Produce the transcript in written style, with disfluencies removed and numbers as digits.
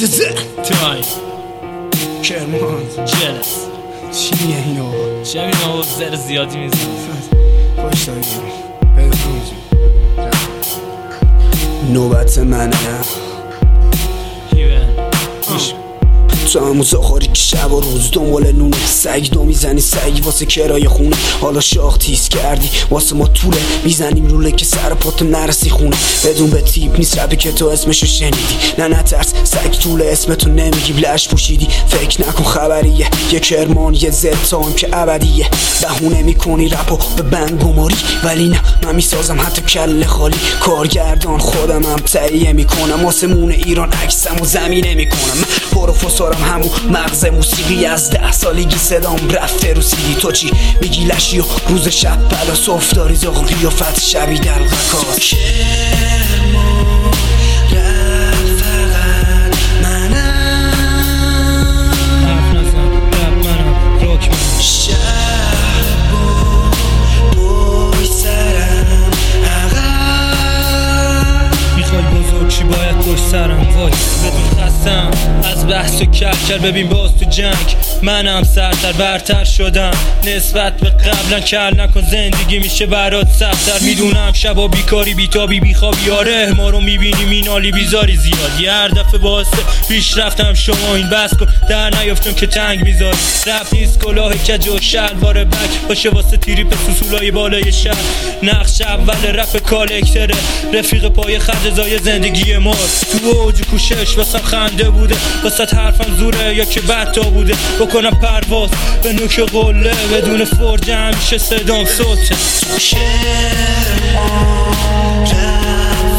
تایم کرمان جلس چیه اینو؟ چه میدونم زر زیادی میزن باش تا بگو نوبت منه هیون گوش تو همون زخاری که شب و روز دنبال نونه سگ دو میزنی سگی واسه کرای خونه حالا شاخ تیز کردی واسه ما طوله میزنیم روله که سر پاتو نرسی خونه بدون به تیپ نیست ربی که تو اسمشو شنیدی نه ترس سگ طول اسمتو نمیگی بلش پوشیدی فکر نکن خبریه یه کرمان یه زد تایم که ابدیه بهونه میکنی رپو به بنگماری ولی نه من میسازم حتی کله خالی کارگردان خودمم تهیه میکنم آسمون ایران عکسم و زمینه میکنم من پروفسورم همون مغز موسیقی از 10 سالگی صدام رفته رو سیدی تو چی میگی لشی و روز شب بلا صف داری زاغ قیافت شبی دلقکاس باید پشت سرم وای بدون خستم از بحث و کل ببین باز تو جنگ منم سرتر برتر شدم نسبت به قبلا کل نکن زندگی میشه برات سخت‌تر میدونم شبا بیکاری بیتابی بیخوابی آره ما رو میبینی مینالی بیزاری زیادی هر دفعه باعث پیش رفتم شما این بس کن در نیافتم که تنگ میذاری رفت نیست کلاه کج و شلوار بک باشه واسه تریپ سوسولای بالای شهر نقش اول رپ کالکتره رفیق پای خرجزای زندگی ما تو اوج کوشش واسم خنده بوده واسه حرفم زوره یا که بتا بوده بکنم پرواز به نوک قله بدون فرج همیشه صدام صوته